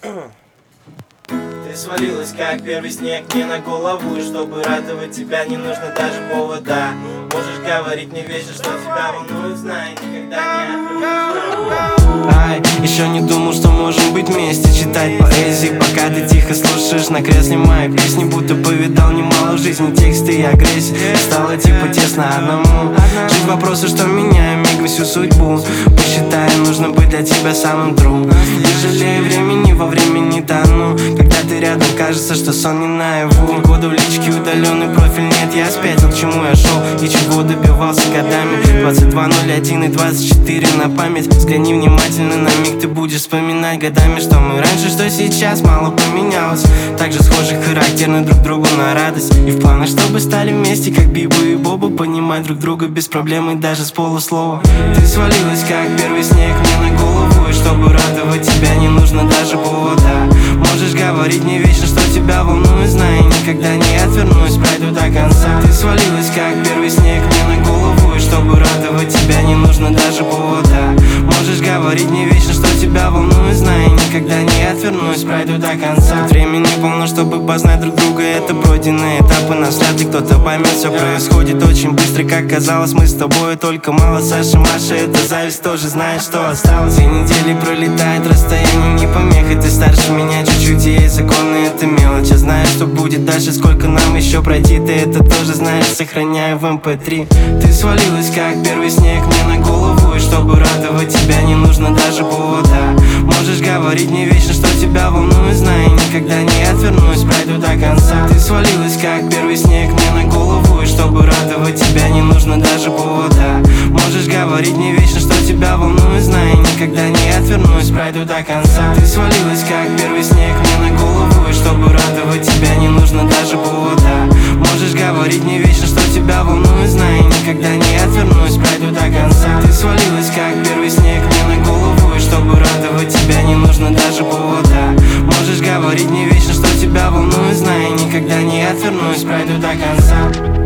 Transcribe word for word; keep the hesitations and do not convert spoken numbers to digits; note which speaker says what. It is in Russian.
Speaker 1: Ты свалилась, как первый снег мне на голову. И чтобы радовать тебя, не нужно даже повода. Можешь говорить мне вечно, что тебя волнует, знай, никогда не отвернусь.
Speaker 2: Ай, еще не думал, что можем быть вместе. Читать поэзию, пока ты тихо слушаешь на кресле мои песни. Будто повидал немало жизни, тексты и агрессии. Стало типа тесно одному. Жить вопросы, что меняем мигом всю судьбу. Посчитаю, нужно быть для тебя самым true. Не жалею времени, во времени тону. Когда ты рядом, кажется, что сон не наяву. Три года в личке, удаленный профиль, нет, я спятил, к чему я шел и чего добивался годами. Двадцать два ноль один и двадцать четыре на память. Взгляни внимательно на миг, ты будешь вспоминать годами, что мы раньше, что сейчас, мало поменялось. Также схожи, характерны друг другу на радость. И в планах, чтобы стали вместе, как Бибу и Боба. Понимать друг друга без проблем и даже с полуслова. Ты свалилась, как первый снег мне на голову. И чтобы радовать тебя, не нужно даже повода. Можешь говорить мне вечно, что тебя волнует, знай, никогда не отвернусь, пройду до конца. Ты свалилась, как первый снег мне на голову. И чтобы радовать тебя, не нужно даже повода. Можешь говорить мне вечно, что тебя волнует, знай, никогда не отвернусь, пройду до конца. Времени полно, чтобы познать друг друга, это пройденные этапы. Нас вряд ли кто-то поймет, все происходит очень быстро, как казалось. Мы с тобой только мало, Саша, Маша, это зависть, тоже знаешь, что осталось. Две недели пролетает, расстояние не помеха. Ты старше меня чуть-чуть, и есть законы, это мелочь. Я знаю, что будет дальше, сколько нам еще пройти. Ты это тоже знаешь, сохраняю в эм пэ три. Ты свалилась, как первый снег мне на голову. И чтобы радовать тебя, не нужно даже повода. Можешь говорить мне вечно, что тебя волнует, знай, никогда не отвернусь, пройду до конца. Ты свалилась, как первый снег мне на голову. И чтобы радовать тебя, не нужно даже повода. Можешь говорить мне вечно, что тебя волнует, знай, никогда не отвернусь, пройду до конца. Ты свалилась, как первый снег мне на голову. И чтобы радовать тебя, не нужно даже повода. Можешь говорить мне вечно, что тебя волнует, знай, никогда не отвернусь, пройду до конца. Ты свалилась, как первый снег мне на голову. И чтобы радовать тебя, не нужно даже повода. Можешь говорить мне вечно, что тебя волнует, знай, никогда не отвернусь, пройду до конца.